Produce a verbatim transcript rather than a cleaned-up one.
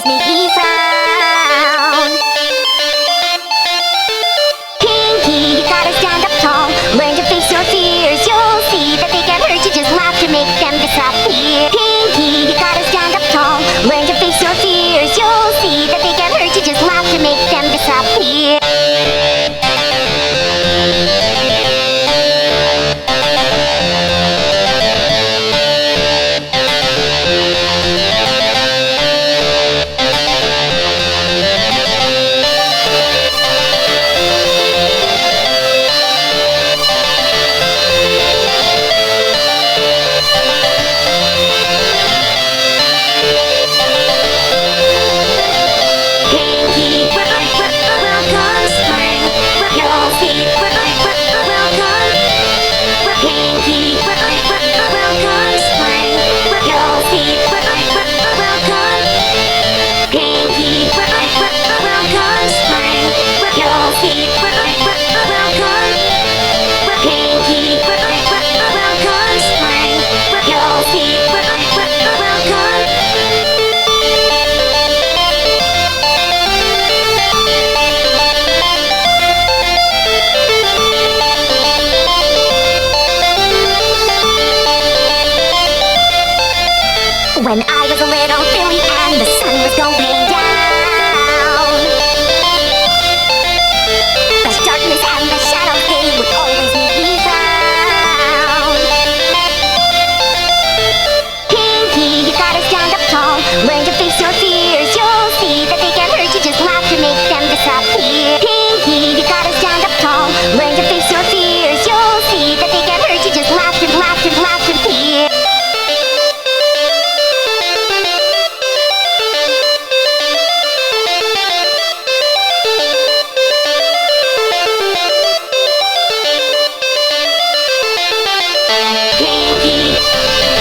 always make me frown. Pinky, you gotta stand up tall. Learn to face your fears. You'll see that they can't hurt you. Just laugh to make them disappear. Pinky, you gotta stand up tall. Learn to face your fears. You'll see that they can't hurt you. Just laugh to make them disappear. When I was a little filly and the sun was going down, the darkness and the shadows, they would always make me frown. Pinky, you gotta stand up tall. Learn to face your fears. You'll see that they can't hurt you. Just laugh to make them disappear. Pinky, you gotta stand up tall. Learn to face your fears. You'll see that they can't hurt you. Just laugh to, laugh to, laugh to fear. Pinky,